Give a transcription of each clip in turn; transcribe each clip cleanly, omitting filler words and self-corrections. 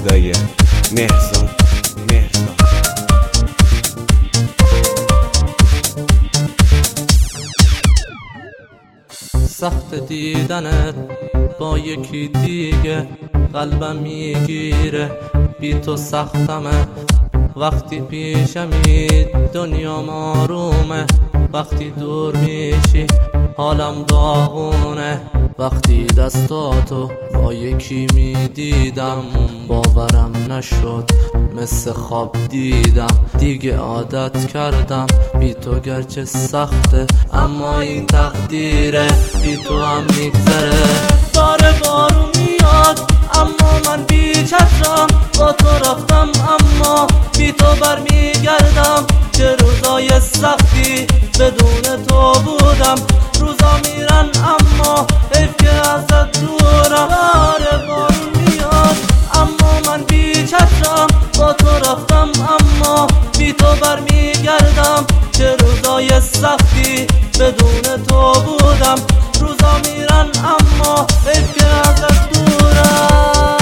صدای مهرزاد. سخت دیدنت با یکی دیگه قلبم میگیره، بی تو سختمه. وقتی پیشمی دنیا آرومه، وقتی دور میشی حالم داغونه. وقتی دستاتو با یکی میدیدم باورم نشد، مثل خواب دیدم. دیگه عادت کردم بی تو، گرچه سخته اما این تقدیره، بی تو هم میگذره. داره بارون میاد اما من بی چترم، با تو رفتم اما بی تو برمیگردم. چه روزای سختی بدون تو بودم، روزا میرن اما حیف که ازت دورم. داره بارون میاد اما من بی چترم، با تو رفتم اما بی تو برمیگردم. چه روزای سختی بدون تو بودم، روزا میرن اما حیف که ازت دورم.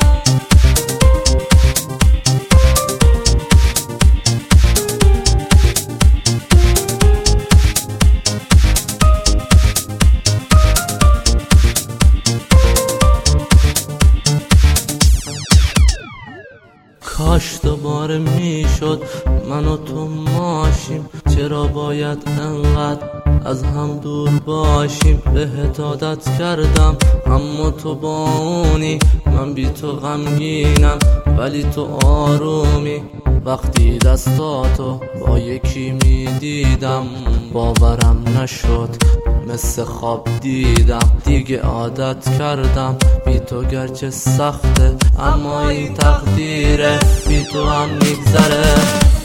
کاش دوباره میشد من و تو ماشیم، چرا باید انقدر از هم دور باشیم؟ بهت عادت کردم اما تو با اونی، من بی تو غمگینم ولی تو آرومی. وقتی دستاتو با یکی میدیدم باورم نشد، مثل خواب دیدم. دیگه عادت کردم بی تو، گرچه سخته اما این تقدیره، بی تو هم میگذره.